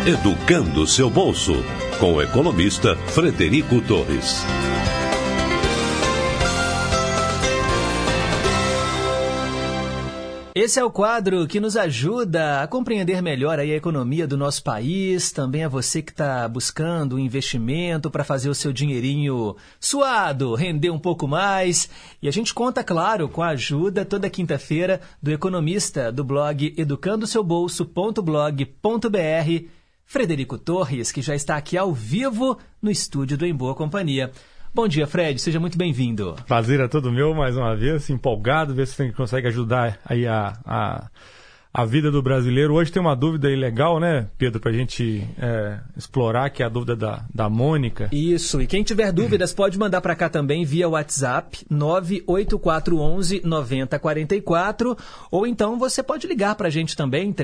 Educando seu bolso, com o economista Frederico Torres. Esse é o quadro que nos ajuda a compreender melhor aí a economia do nosso país, também a você que está buscando um investimento para fazer o seu dinheirinho suado, render um pouco mais. E a gente conta, claro, com a ajuda toda quinta-feira do economista do blog educandoseubolso.blog.br, Frederico Torres, que já está aqui ao vivo no estúdio do Em Boa Companhia. Bom dia, Fred. Seja muito bem-vindo. Prazer é todo meu, mais uma vez, empolgado, ver se você consegue ajudar aí a vida do brasileiro. Hoje tem uma dúvida aí legal, né, Pedro, pra gente explorar, que é a dúvida da Mônica. Isso, e quem tiver dúvidas pode mandar para cá também via WhatsApp 98411-9044, ou então você pode ligar para a gente também,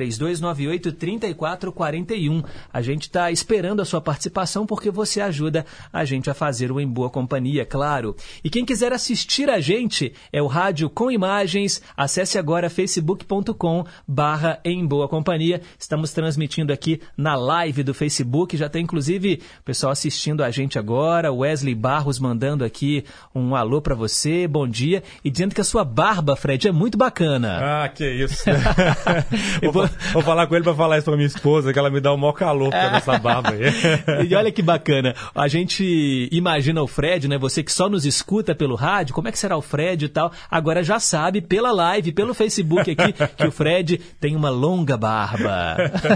3298-3441. A gente está esperando a sua participação porque você ajuda a gente a fazer o Em Boa Companhia, claro. E quem quiser assistir a gente é o Rádio com Imagens. Acesse agora facebook.com/Em Boa Companhia. Estamos transmitindo aqui na live do Facebook. Já tem, inclusive, o pessoal assistindo a gente agora. Wesley Barros mandando aqui um alô para você, bom dia. E dizendo que a sua barba, Fred, é muito bacana. Ah, que isso. Vou falar com ele para falar isso para minha esposa, que ela me dá o maior calor com essa barba aí. E olha que bacana. A gente imagina o Fred, né? Você que só nos escuta pelo rádio, como é que será o Fred e tal. Agora já sabe, pela live, pelo Facebook aqui, que o Fred tem uma longa barba.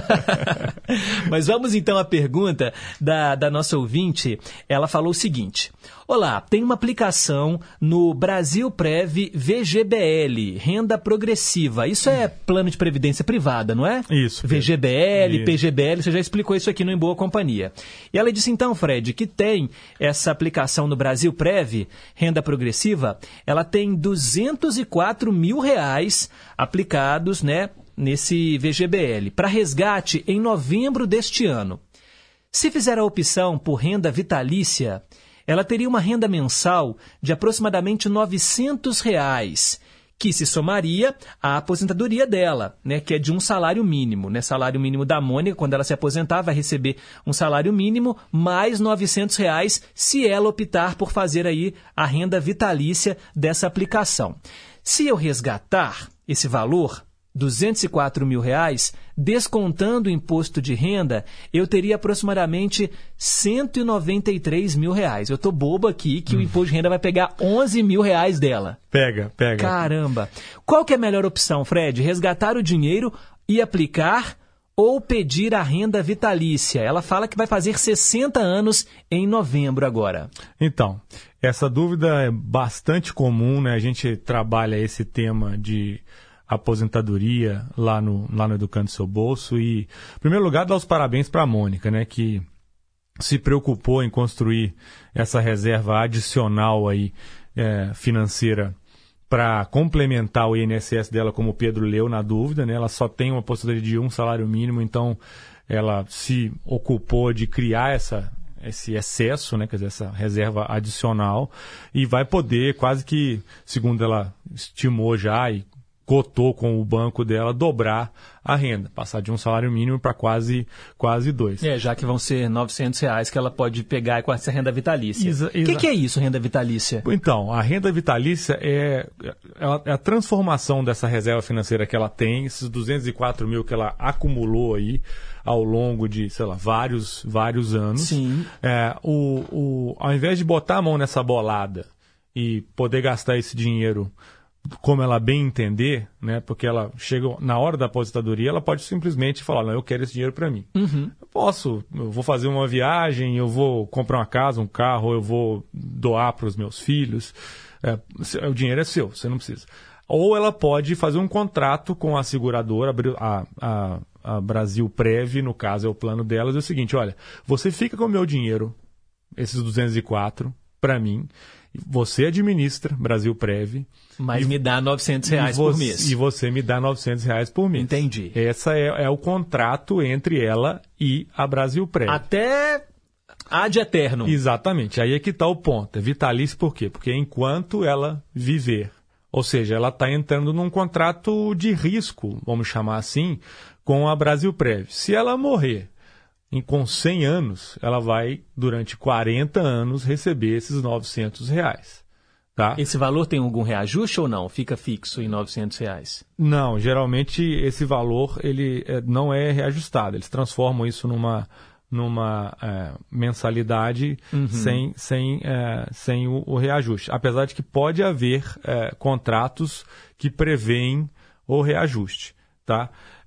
Mas vamos então à pergunta da nossa ouvinte. Ela falou o seguinte: olá, tem uma aplicação no Brasilprev VGBL, renda progressiva. Isso é plano de previdência privada, não é? Isso. VGBL, isso. PGBL, você já explicou isso aqui no Em Boa Companhia. E ela disse então, Fred, que tem essa aplicação no Brasilprev, renda progressiva, ela tem R$204 mil aplicados, né, nesse VGBL, para resgate em novembro deste ano. Se fizer a opção por renda vitalícia, ela teria uma renda mensal de aproximadamente R$900, que se somaria à aposentadoria dela, né, que é de um salário mínimo. Né? Salário mínimo da Mônica, quando ela se aposentar, vai receber um salário mínimo mais R$900 se ela optar por fazer aí a renda vitalícia dessa aplicação. Se eu resgatar esse valor, R$204 mil, descontando o imposto de renda, eu teria aproximadamente R$193 mil. Eu tô bobo aqui que o imposto de renda vai pegar R$11 mil dela. Pega. Caramba! Qual que é a melhor opção, Fred? Resgatar o dinheiro e aplicar ou pedir a renda vitalícia? Ela fala que vai fazer 60 anos em novembro agora. Então, essa dúvida é bastante comum, né? A gente trabalha esse tema de aposentadoria lá no Educando Seu Bolso e, em primeiro lugar, dar os parabéns para a Mônica, né, que se preocupou em construir essa reserva adicional aí, financeira para complementar o INSS dela, como o Pedro leu na dúvida, né? Ela só tem uma aposentadoria de um salário mínimo, então ela se ocupou de criar esse excesso, né, quer dizer, essa reserva adicional, e vai poder, quase que, segundo ela estimou já e cotou com o banco dela, dobrar a renda, passar de um salário mínimo para quase 2. Já que vão ser R$900 que ela pode pegar com essa renda vitalícia. O que é isso, renda vitalícia? Então, a renda vitalícia é a transformação dessa reserva financeira que ela tem, esses 204 mil que ela acumulou aí ao longo de, sei lá, vários anos. Sim. Ao invés de botar a mão nessa bolada e poder gastar esse dinheiro como ela bem entender, né? Porque ela chega na hora da aposentadoria, ela pode simplesmente falar, não, eu quero esse dinheiro para mim. Uhum. Eu vou fazer uma viagem, eu vou comprar uma casa, um carro, eu vou doar para os meus filhos. O dinheiro é seu, você não precisa. Ou ela pode fazer um contrato com a seguradora, a Brasilprev, no caso é o plano delas, é o seguinte, olha, você fica com o meu dinheiro, esses 204, para mim, você administra Brasilprev. Mas me dá R$900 por mês. E você me dá R$900 por mês. Entendi. Essa é o contrato entre ela e a Brasilprev. Até ad eterno. Exatamente. Aí é que está o ponto. É vitalício por quê? Porque enquanto ela viver. Ou seja, ela está entrando num contrato de risco, vamos chamar assim, com a Brasilprev. Se ela morrer com 100 anos, ela vai, durante 40 anos, receber esses R$900. Tá? Esse valor tem algum reajuste ou não? Fica fixo em R$900? Não, geralmente esse valor ele não é reajustado. Eles transformam isso numa mensalidade sem o reajuste. Apesar de que pode haver contratos que prevêem o reajuste. Tá?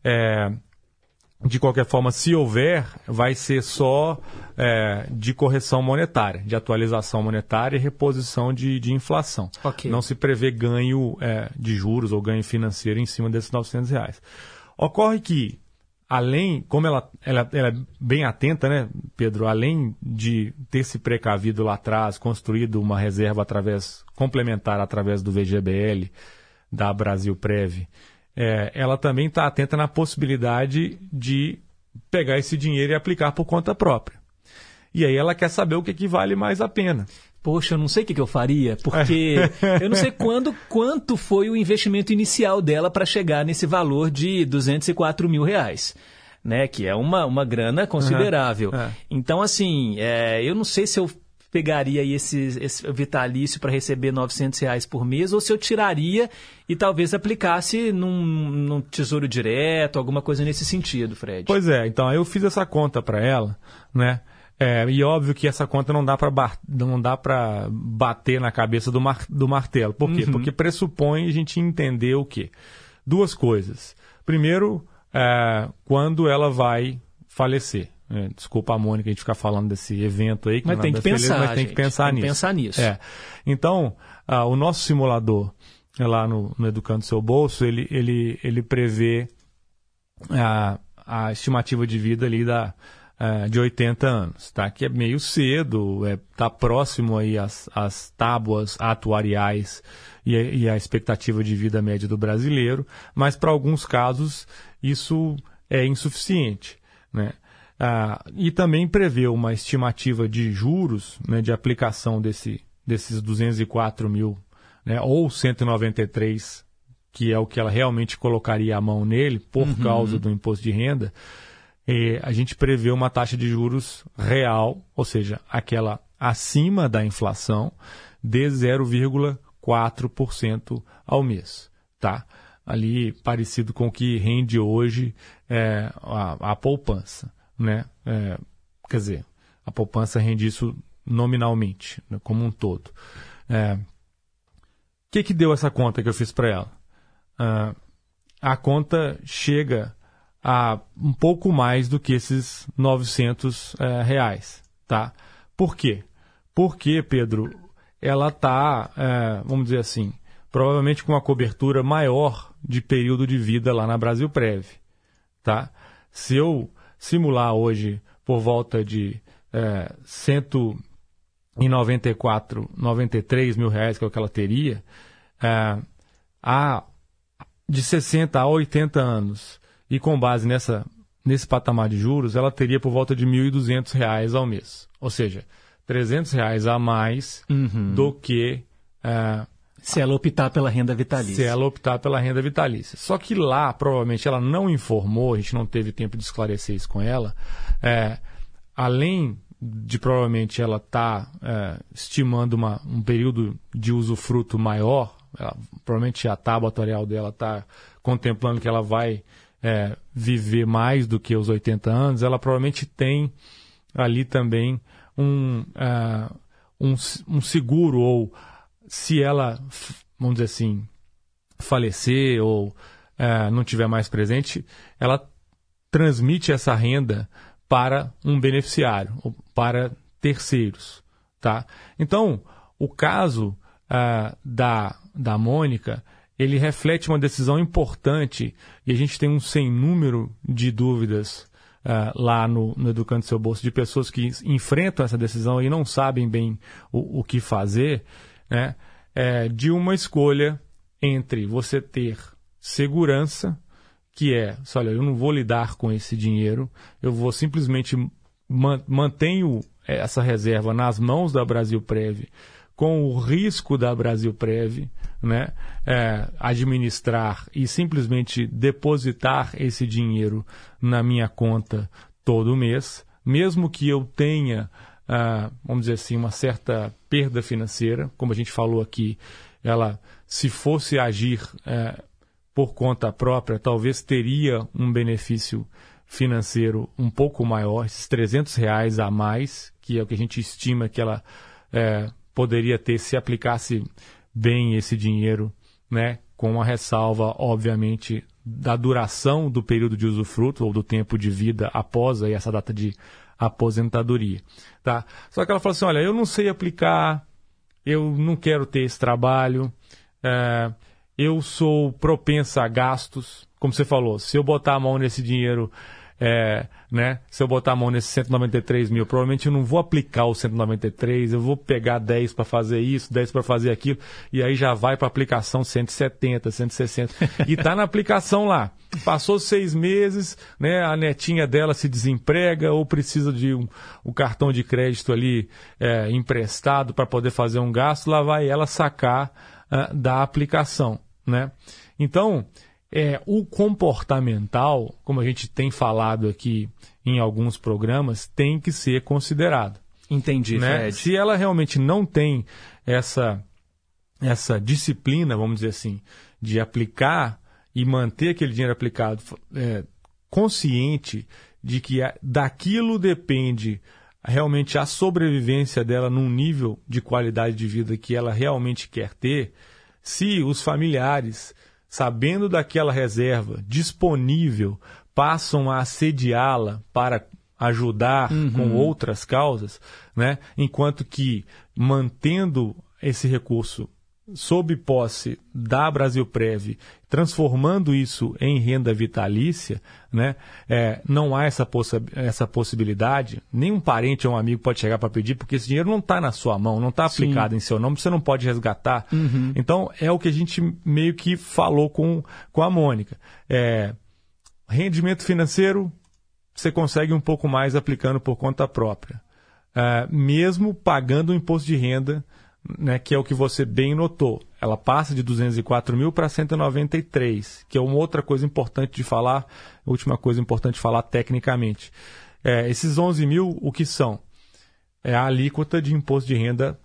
De qualquer forma, se houver, vai ser só de correção monetária, de atualização monetária e reposição de inflação. Okay. Não se prevê ganho de juros ou ganho financeiro em cima desses R$900. Ocorre que, como ela é bem atenta, né, Pedro, além de ter se precavido lá atrás, construído uma reserva complementar através do VGBL, da Brasilprev, ela também está atenta na possibilidade de pegar esse dinheiro e aplicar por conta própria. E aí ela quer saber o que vale mais a pena. Poxa, eu não sei o que eu faria, porque eu não sei quanto foi o investimento inicial dela para chegar nesse valor de R$204 mil, né? Que é uma grana considerável. Então, assim, eu não sei se eu pegaria aí esse vitalício para receber R$900 por mês, ou se eu tiraria e talvez aplicasse num tesouro direto, alguma coisa nesse sentido, Fred. Pois é, então eu fiz essa conta para ela, né? E óbvio que essa conta não dá para bater na cabeça do martelo. Por quê? Porque pressupõe a gente entender o quê? Duas coisas. Primeiro, quando ela vai falecer. Desculpa a Mônica a gente ficar falando desse evento aí. Mas tem que pensar, mas tem que pensar nisso. Então, o nosso simulador lá no Educando Seu Bolso, ele prevê a estimativa de vida ali de 80 anos, tá? Que é meio cedo, está próximo aí às tábuas atuariais e a expectativa de vida média do brasileiro, mas para alguns casos isso é insuficiente, né? E também prevê uma estimativa de juros, né, de aplicação desses 204 mil, né, ou 193, que é o que ela realmente colocaria a mão nele por causa do imposto de renda. A gente prevê uma taxa de juros real, ou seja, aquela acima da inflação, de 0,4% ao mês. Tá? Ali parecido com o que rende hoje a poupança. Né? Quer dizer, a poupança rende isso nominalmente, né, como um todo. O que deu essa conta que eu fiz para ela? A conta chega a um pouco mais do que esses R$900. Tá? Por quê? Porque, Pedro, ela está, vamos dizer assim, provavelmente com uma cobertura maior de período de vida lá na Brasilprev. Tá? Se eu simular hoje por volta de 193 mil reais, que é o que ela teria, de 60 a 80 anos, e com base nesse patamar de juros, ela teria por volta de R$1.200 ao mês. Ou seja, R$300 a mais do que... se ela optar pela renda vitalícia. Só que lá, provavelmente, ela não informou, a gente não teve tempo de esclarecer isso com ela, além de provavelmente ela estar estimando um período de usufruto maior, provavelmente a tábua atuarial dela está contemplando que ela vai viver mais do que os 80 anos, ela provavelmente tem ali também um seguro, ou se ela, vamos dizer assim, falecer ou não estiver mais presente, ela transmite essa renda para um beneficiário, ou para terceiros. Tá? Então, o caso da Mônica, ele reflete uma decisão importante, e a gente tem um sem número de dúvidas lá no Educando Seu Bolso, de pessoas que enfrentam essa decisão e não sabem bem o que fazer, né? De uma escolha entre você ter segurança, que olha, eu não vou lidar com esse dinheiro, eu vou simplesmente mantenho essa reserva nas mãos da Brasilprev, com o risco da Brasilprev, né, administrar e simplesmente depositar esse dinheiro na minha conta todo mês, mesmo que eu tenha, vamos dizer assim, uma certa perda financeira, como a gente falou aqui, ela, se fosse agir por conta própria, talvez teria um benefício financeiro um pouco maior, esses R$300 a mais, que é o que a gente estima que ela poderia ter se aplicasse bem esse dinheiro, né, com a ressalva, obviamente, da duração do período de usufruto ou do tempo de vida após aí essa data de aposentadoria. Tá? Só que ela falou assim, olha, eu não sei aplicar, eu não quero ter esse trabalho, eu sou propensa a gastos, como você falou, se eu botar a mão nesse dinheiro, né, se eu botar a mão nesses 193 mil, provavelmente eu não vou aplicar os 193, eu vou pegar 10 para fazer isso, 10 para fazer aquilo, e aí já vai para a aplicação 170, 160, e está na aplicação lá. Passou 6 meses, né, a netinha dela se desemprega ou precisa de um cartão de crédito ali emprestado para poder fazer um gasto, lá vai ela sacar da aplicação, né? Então, o comportamental, como a gente tem falado aqui em alguns programas, tem que ser considerado. Entendi, né? Fred. Se ela realmente não tem essa disciplina, vamos dizer assim, de aplicar e manter aquele dinheiro aplicado consciente de que daquilo depende realmente a sobrevivência dela num nível de qualidade de vida que ela realmente quer ter, se os familiares, sabendo daquela reserva disponível, passam a assediá-la para ajudar com outras causas, né? Enquanto que, mantendo esse recurso sob posse da Brasilprev, transformando isso em renda vitalícia, né? Não há essa possibilidade, nenhum parente ou um amigo pode chegar para pedir, porque esse dinheiro não está na sua mão, não está aplicado em seu nome, você não pode resgatar. Então, é o que a gente meio que falou com a Mônica. Rendimento financeiro, você consegue um pouco mais aplicando por conta própria. Mesmo pagando o imposto de renda, né, que é o que você bem notou. Ela passa de 204 mil para 193, que é uma outra coisa importante de falar, última coisa importante de falar tecnicamente. Esses 11 mil, o que são? É a alíquota de imposto de renda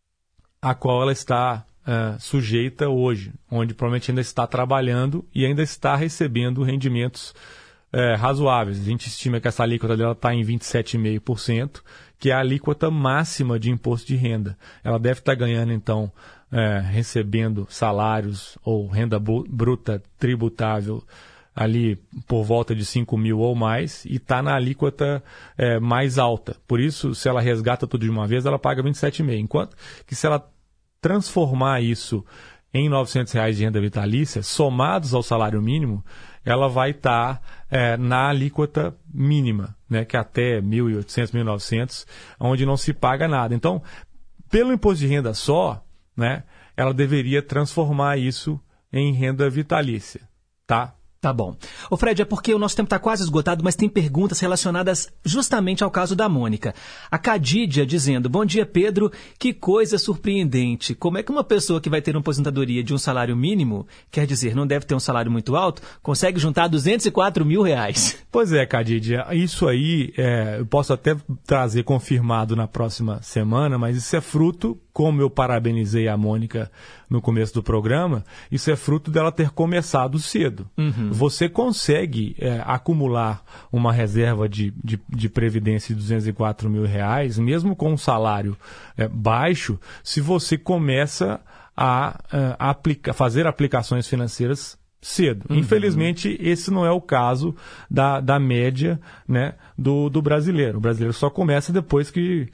a qual ela está sujeita hoje, onde provavelmente ainda está trabalhando e ainda está recebendo rendimentos razoáveis. A gente estima que essa alíquota dela está em 27,5%, que é a alíquota máxima de imposto de renda. Ela deve estar ganhando, então, recebendo salários ou renda bruta tributável ali por volta de 5 mil ou mais, e está na alíquota mais alta. Por isso, se ela resgata tudo de uma vez, ela paga 27,5%. Enquanto que se ela transformar isso em R$900 de renda vitalícia, somados ao salário mínimo, ela vai estar na alíquota mínima, né, que é até 1.800, 1.900, onde não se paga nada. Então, pelo imposto de renda só, né, ela deveria transformar isso em renda vitalícia, tá? Tá bom. Ô Fred, é porque o nosso tempo está quase esgotado, mas tem perguntas relacionadas justamente ao caso da Mônica. A Cadídia dizendo, bom dia Pedro, que coisa surpreendente. Como é que uma pessoa que vai ter uma aposentadoria de um salário mínimo, quer dizer, não deve ter um salário muito alto, consegue juntar R$204 mil? Pois é, Cadídia, isso aí eu posso até trazer confirmado na próxima semana, mas isso é fruto, como eu parabenizei a Mônica no começo do programa, isso é fruto dela ter começado cedo. Você consegue acumular uma reserva de previdência de R$204 mil, mesmo com um salário baixo, se você começa a fazer aplicações financeiras cedo. Infelizmente, esse não é o caso da média, né, do brasileiro. O brasileiro só começa depois que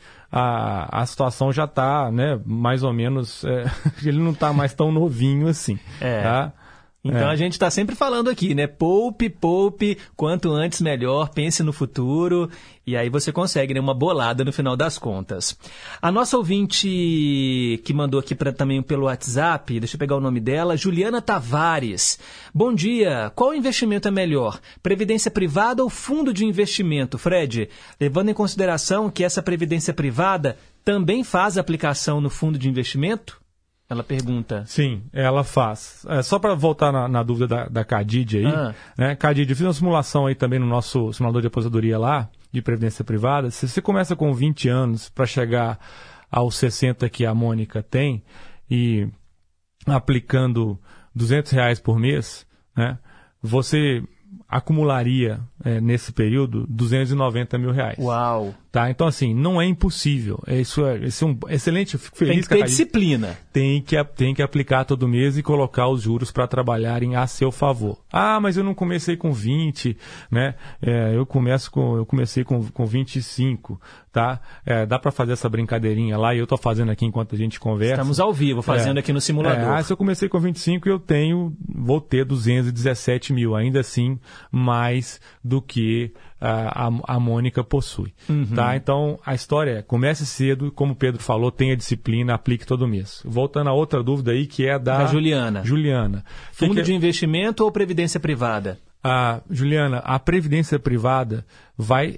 a situação já está, né, mais ou menos, ele não está mais tão novinho assim. Tá? Então a gente está sempre falando aqui, né? Poupe, quanto antes melhor, pense no futuro, e aí você consegue, né, uma bolada no final das contas. A nossa ouvinte que mandou aqui também pelo WhatsApp, deixa eu pegar o nome dela, Juliana Tavares. Bom dia, qual investimento é melhor? Previdência privada ou fundo de investimento, Fred? Levando em consideração que essa previdência privada também faz aplicação no fundo de investimento? Ela pergunta. Sim, ela faz. Só para voltar na dúvida da Cadídia aí, né? Cadídia, eu fiz uma simulação aí também no nosso simulador de aposentadoria lá, de previdência privada, se você começa com 20 anos para chegar aos 60 que a Mônica tem e aplicando R$200 por mês, né, você acumularia nesse período R$290 mil. Uau! Tá? Então, assim, não é impossível. Isso é um excelente. Eu fico feliz. Tem que ter disciplina. Tem que aplicar todo mês e colocar os juros para trabalharem a seu favor. Ah, mas eu não comecei com 20, né? Eu comecei com 25, tá? Dá para fazer essa brincadeirinha lá e eu estou fazendo aqui enquanto a gente conversa. Estamos ao vivo, fazendo aqui no simulador. Se eu comecei com 25, vou ter 217 mil, ainda assim, mais do que a Mônica possui. Tá? Então, a história é, comece cedo, como o Pedro falou, tenha disciplina, aplique todo mês. Voltando a outra dúvida aí, que é da Juliana. Fundo de investimento ou previdência privada? Juliana, a previdência privada vai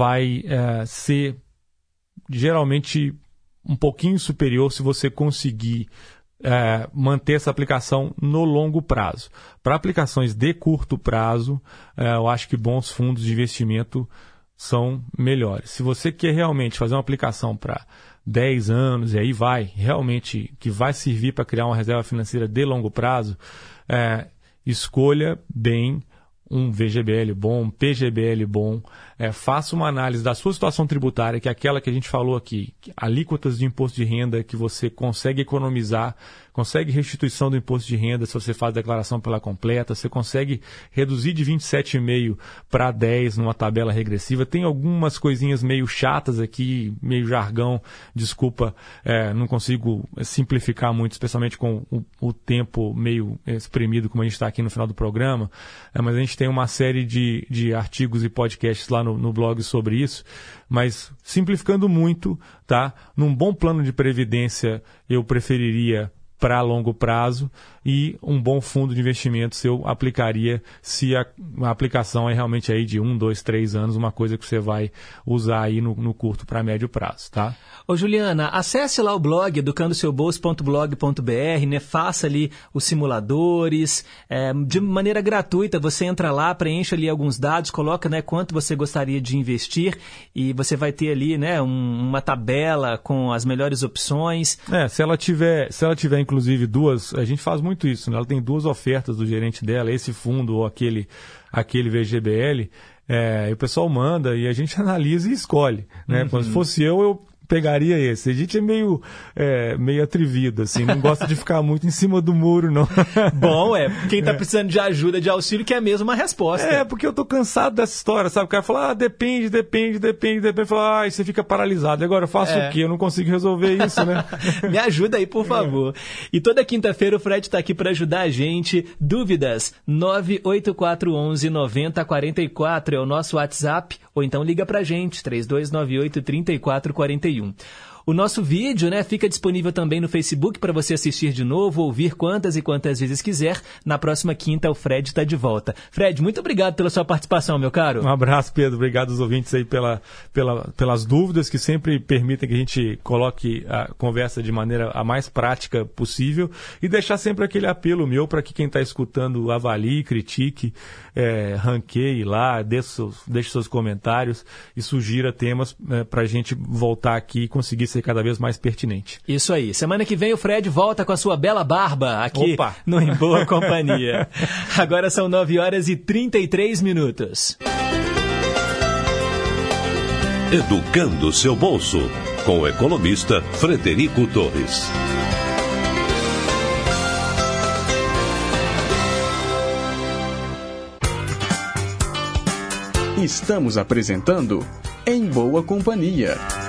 ser geralmente um pouquinho superior se você conseguir manter essa aplicação no longo prazo. Para aplicações de curto prazo, eu acho que bons fundos de investimento são melhores. Se você quer realmente fazer uma aplicação para 10 anos, e aí que vai servir para criar uma reserva financeira de longo prazo, escolha bem um VGBL bom, um PGBL bom, faça uma análise da sua situação tributária, que é aquela que a gente falou aqui, alíquotas de imposto de renda que você consegue economizar, consegue restituição do imposto de renda se você faz a declaração pela completa, você consegue reduzir de 27,5 para 10 numa tabela regressiva. Tem algumas coisinhas meio chatas aqui, meio jargão, desculpa, não consigo simplificar muito, especialmente com o tempo meio espremido como a gente está aqui no final do programa, mas a gente tem uma série de artigos e podcasts lá no blog sobre isso, mas simplificando muito, tá? Num bom plano de previdência eu preferiria para longo prazo e um bom fundo de investimentos eu aplicaria se a aplicação é realmente aí de 1, 2, 3 anos, uma coisa que você vai usar aí no curto para médio prazo, tá? Ô Juliana, acesse lá o blog educandoseubolso.blog.br, né? Faça ali os simuladores, de maneira gratuita, você entra lá, preenche ali alguns dados, coloca, né, quanto você gostaria de investir e você vai ter ali, né, uma tabela com as melhores opções. Se ela tiver inclusive duas, a gente faz muito isso, né? Ela tem duas ofertas do gerente dela, esse fundo ou aquele VGBL, e o pessoal manda e a gente analisa e escolhe, né? Se fosse eu pegaria esse. A gente é meio atrevido, assim, não gosta de ficar muito em cima do muro, não. Bom, quem está precisando de ajuda, de auxílio, quer mesmo uma resposta. Porque eu tô cansado dessa história, sabe? O cara fala, depende, fala, você fica paralisado. Agora eu faço o quê? Eu não consigo resolver isso, né? Me ajuda aí, por favor. E toda quinta-feira o Fred está aqui para ajudar a gente. Dúvidas? 98411-9044 é o nosso WhatsApp, ou então liga pra gente, 3298-3441. O nosso vídeo, né, fica disponível também no Facebook para você assistir de novo, ouvir quantas e quantas vezes quiser. Na próxima quinta o Fred está de volta. Fred, muito obrigado pela sua participação, meu caro. Um abraço, Pedro. Obrigado aos ouvintes aí pelas dúvidas que sempre permitem que a gente coloque a conversa de maneira a mais prática possível e deixar sempre aquele apelo meu para que quem está escutando avalie, critique, ranqueie lá, deixe seus comentários e sugira temas para a gente voltar aqui e conseguir ser cada vez mais pertinente. Isso aí. Semana que vem o Fred volta com a sua bela barba aqui no Em Boa Companhia. Agora são 9h33. Educando seu bolso, com o economista Frederico Torres. Estamos apresentando Em Boa Companhia.